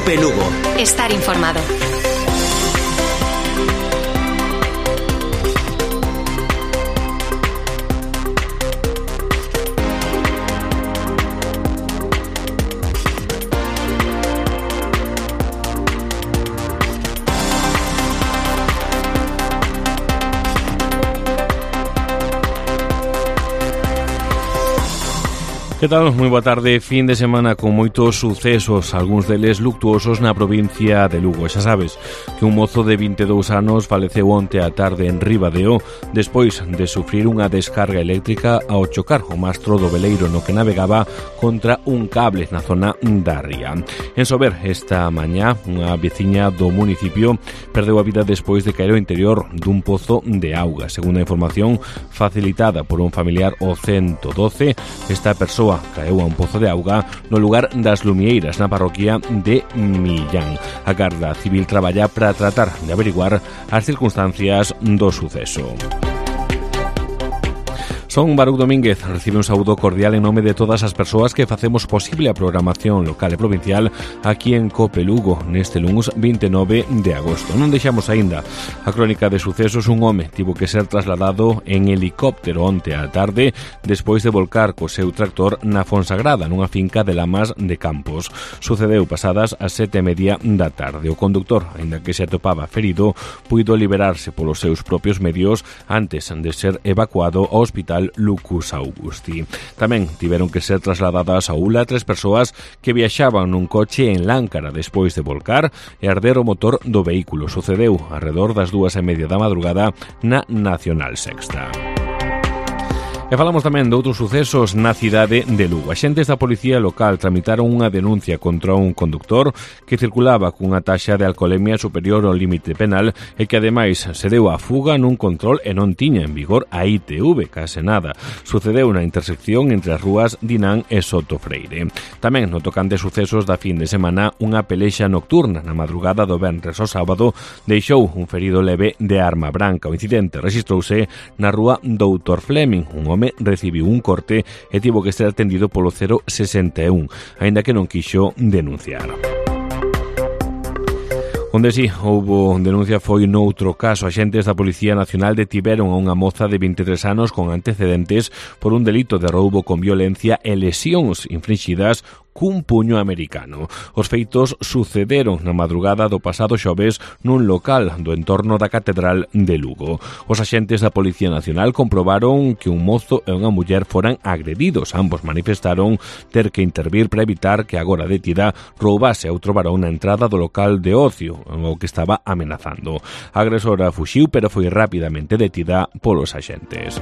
COPE Lugo. Estar informado. Que tal? Moi boa tarde. Fin de semana con moitos sucesos, algúns deles luctuosos na provincia de Lugo. Xa sabes que un mozo de 22 anos faleceu onte á tarde en Ribadeo despois de sufrir unha descarga eléctrica ao chocar o mastro do veleiro no que navegaba contra un cable na zona da ría. En Sober, esta mañá, unha veciña do municipio perdeu a vida despois de caer ao interior dun pozo de auga. Segundo a información facilitada por un familiar ao 112, esta persoa caeu a un pozo de auga no lugar das Lumieiras, na parroquia de Millán. A Garda Civil traballa para tratar de averiguar as circunstancias do suceso. Son Baruch Domínguez, recibe un saúdo cordial en nome de todas as persoas que facemos posible a programación local e provincial aquí en COPE Lugo neste luns 29 de agosto. Non deixamos aínda a crónica de sucesos. Un home tivo que ser trasladado en helicóptero onte á tarde despois de volcar co seu tractor na Fonsagrada, nunha finca de Lamas de Campos. Sucedeu pasadas as 7:30 da tarde. O conductor, aínda que se atopaba ferido, puido liberarse polos seus propios medios antes de ser evacuado ao hospital Lucus Augusti. Tamén tiveron que ser trasladadas a Ula 3 persoas que viaxaban nun coche en Láncara despois de volcar e arder o motor do vehículo. Sucedeu arredor das 2:30 da madrugada na Nacional Sexta. E falamos tamén de outros sucesos na cidade de Lugo. Axentes da policía local tramitaron unha denuncia contra un conductor que circulaba cunha taxa de alcoholemia superior ao límite penal e que ademais se deu a fuga nun control e non tiña en vigor a ITV, case nada. Sucedeu na intersección entre as rúas Dinán e Soto Freire. Tamén no tocante sucesos da fin de semana, unha pelexa nocturna na madrugada do venres ao sábado deixou un ferido leve de arma branca. O incidente rexistrouse na rúa Doutor Fleming. Un home recibiu un corte e tivo que ser atendido polo 061, aínda que non quixo denunciar. Onde si houbo denuncia foi noutro caso. Axentes da Policía Nacional detiveron a unha moza de 23 anos con antecedentes por un delito de roubo con violencia e lesións infrinxidas cun puño americano. Os feitos sucederon na madrugada do pasado xoves nun local do entorno da Catedral de Lugo. Os axentes da Policía Nacional comprobaron que un mozo e unha muller foran agredidos. Ambos manifestaron ter que intervir para evitar que agora detida roubase a outro varón na entrada do local de ocio, o que estaba amenazando. A agresora fuxiu, pero foi rapidamente detida polos axentes.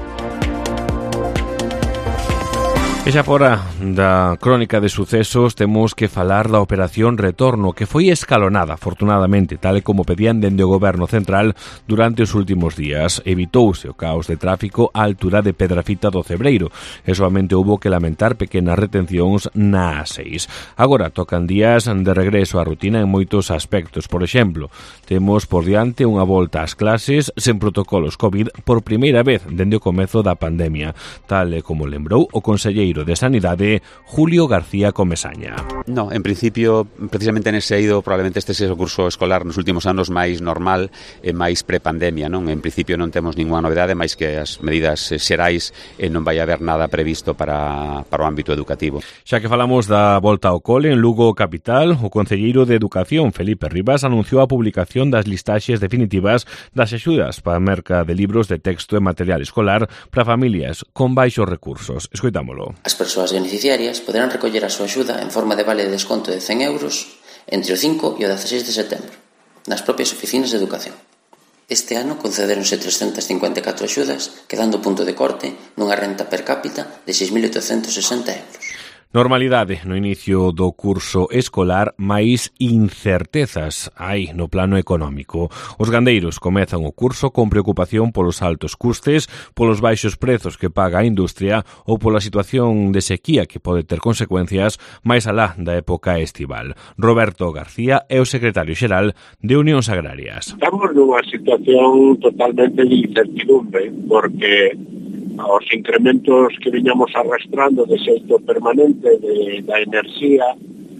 E xa fora da crónica de sucesos temos que falar da Operación Retorno, que foi escalonada, afortunadamente, tal e como pedían dende o Goberno Central durante os últimos días. Evitouse o caos de tráfico á altura de Pedrafita do Cebreiro e solamente houbo que lamentar pequenas retencións na A6. Agora tocan días de regreso á rutina en moitos aspectos. Por exemplo, temos por diante unha volta ás clases sen protocolos COVID por primeira vez dende o comezo da pandemia, tal e como lembrou o conselleiro de Sanidade, Julio García Comesaña. No, en principio, precisamente nese eido, probablemente este sexa o curso escolar nos últimos anos máis normal e máis prepandemia, non? En principio non temos ninguna novedade, máis que as medidas xerais e non vai haber nada previsto para o ámbito educativo. Xa que falamos da volta ao cole en Lugo capital, o concelleiro de Educación, Felipe Rivas, anunciou a publicación das listaxes definitivas das axudas para a merca de libros de texto e material escolar para familias con baixos recursos. Escoitámolo. As persoas beneficiarias poderán recoller a súa axuda en forma de vale de desconto de 100 euros entre o 5 e o 16 de setembro, nas propias oficinas de educación. Este ano concederonse 354 axudas, quedando punto de corte nunha renta per cápita de 6.860 euros. Normalidade no inicio do curso escolar, máis incertezas hai no plano económico. Os gandeiros comezan o curso con preocupación polos altos custes, polos baixos prezos que paga a industria ou pola situación de sequía que pode ter consecuencias máis alá da época estival. Roberto García é o secretario xeral de Unións Agrarias. Estamos nunha situación totalmente de incertidumbre, porque os incrementos que viñamos arrastrando de xeito permanente da enerxía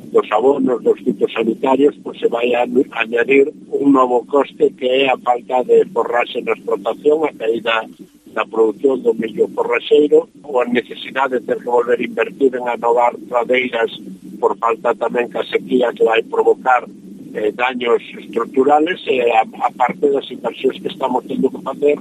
dos abonos, dos fitosanitarios, pues se vai a añadir un novo coste que é a falta de forraxe na explotación, a caída da produción do millo forraxeiro, ou a necesidade de ter que volver a invertir en anovar pradeiras por falta tamén que a sequía que vai provocar daños estructurales, a parte das inversións que estamos tendo que facer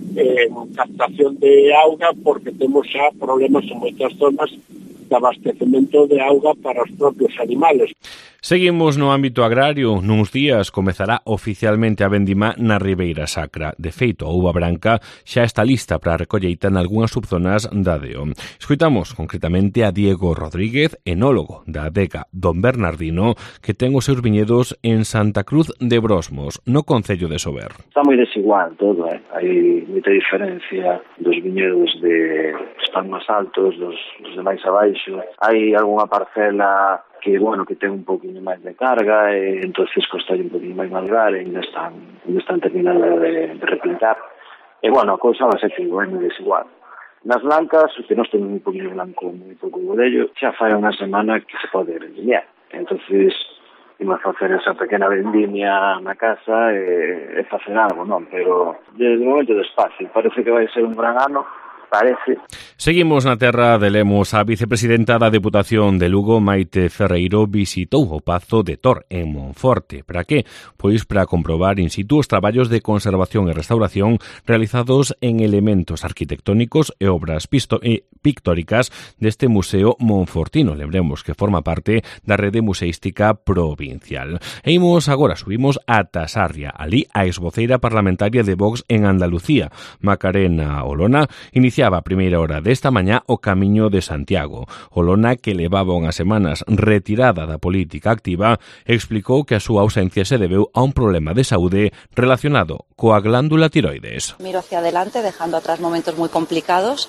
en captación de auga, porque temos xa problemas en moitas zonas de abastecemento de auga para os propios animales. Seguimos no ámbito agrario. Nuns días comezará oficialmente a vendima na Ribeira Sacra. De feito, a uva branca xa está lista para a recolleita nalgúnas subzonas da Deo. Escoitamos concretamente a Diego Rodríguez, enólogo da adega Don Bernardino, que ten os seus viñedos en Santa Cruz de Brosmos, no concello de Sober. Está moi desigual todo, hai moita diferencia dos viñedos que están máis altos, dos de máis abaixo. Hai algunha parcela que, bueno, que ten un poquinho máis de carga, e entonces costa un poquinho máis madrugar, e ainda están terminando de replantar. E, bueno, a cousa vai ser que é moi desigual. Nas blancas, que nós temos un poquinho blanco, moi pouco godello, xa fai unha semana que se pode vendimiar. Entonces, imos facer esa pequena vendimia na casa e facer algo, non? Pero, de momento, despacio. Parece que vai ser un gran ano, parece. Seguimos na terra de Lemos. A vicepresidenta da Deputación de Lugo, Maite Ferreiro, visitou o Pazo de Tor en Monforte. Para que? Pois para comprobar in situ os traballos de conservación e restauración realizados en elementos arquitectónicos e obras pictóricas deste museo monfortino. Lembremos que forma parte da rede museística provincial. E subimos ata Sarria. Ali a exvoceira parlamentaria de Vox en Andalucía, Macarena Olona, iniciaba a primeira hora desta mañá o Camiño de Santiago. Olona, que levaba unhas semanas retirada da política activa, explicou que a súa ausencia se debeu a un problema de saúde relacionado coa glándula tiroides. Miro hacia adelante, dejando atrás momentos muy complicados,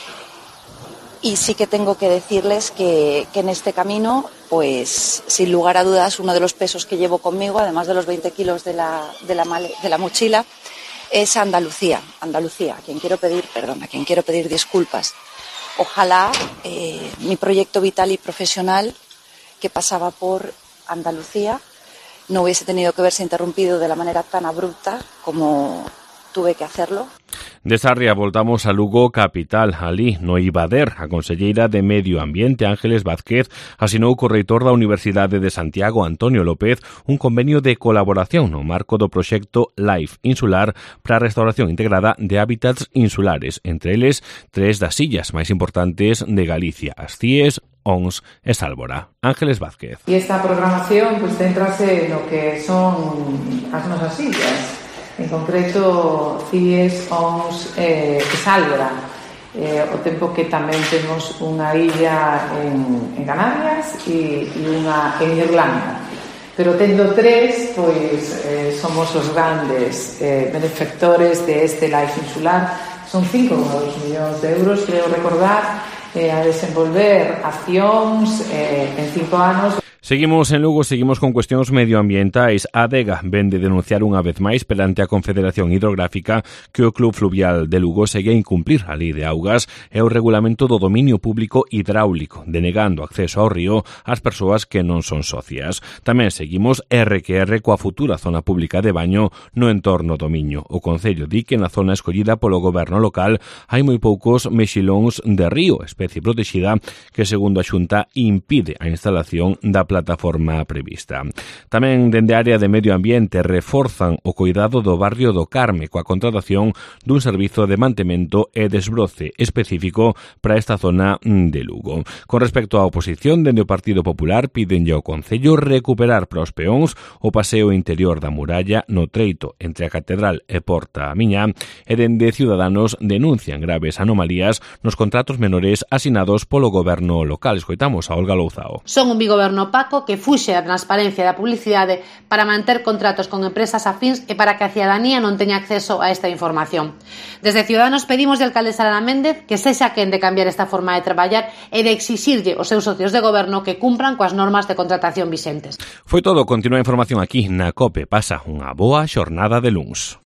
y sí que tengo que decirles que en este camino, pues sin lugar a dudas, uno de los pesos que llevo conmigo, además de los 20 kilos de la mochila, es Andalucía, a quien quiero pedir disculpas. Ojalá mi proyecto vital y profesional, que pasaba por Andalucía, no hubiese tenido que verse interrumpido de la manera tan abrupta como tuve que hacerlo. De Sarria voltamos a Lugo capital. Ali no Ibader, a conselleira de Medio Ambiente, Ángeles Vázquez, asinou co reitor da Universidade de Santiago, Antonio López, un convenio de colaboración no marco do proxecto Life Insular para a restauración integrada de hábitats insulares, entre eles 3 das illas máis importantes de Galicia, as Cíes, Ons e Sálvora. Ángeles Vázquez. E esta programación pues centrase no que son as nosas illas, en concreto Cíes, Ons e Sálvora, o tempo que tamén temos unha illa en Canarias e unha en Irlanda. Pero tendo 3, pois somos os grandes benefactores de este Life Insular. Son 5,2 millóns de euros, creo recordar, a desenvolver accións en 5 anos. Seguimos en Lugo, seguimos con cuestións medioambientais. A adega vende denunciar unha vez máis perante a Confederación Hidrográfica que o Club Fluvial de Lugo segue a incumplir a Lei de Augas e o regulamento do dominio público hidráulico, denegando acceso ao río ás persoas que non son socias. Tamén seguimos RQR coa futura zona pública de baño no entorno do Miño. O Concello di que na zona escollida polo goberno local hai moi poucos mexilóns de río, especie protexida que, segundo a Xunta, impide a instalación da plataforma prevista. Tamén dende a área de medio ambiente reforzan o cuidado do barrio do Carme coa contratación dun servizo de mantemento e desbroce específico para esta zona de Lugo. Con respecto á oposición, dende o Partido Popular pídenlle ao Concello recuperar para os peóns o paseo interior da muralla no treito entre a Catedral e Porta a Miñá, e dende Ciudadanos denuncian graves anomalías nos contratos menores asinados polo goberno local. Escoitamos a Olga Louzao. Son un bigoberno opaco que fuxe a transparencia da publicidade para manter contratos con empresas afíns e para que a cidadanía non teña acceso a esta información. Desde Ciudadanos pedimos de alcalde Sara Méndez que sexa quen de cambiar esta forma de traballar e de exixirlle aos seus socios de goberno que cumpran coas normas de contratación vixentes. Foi todo, continúa a información aquí na COPE. Pasa unha boa xornada de luns.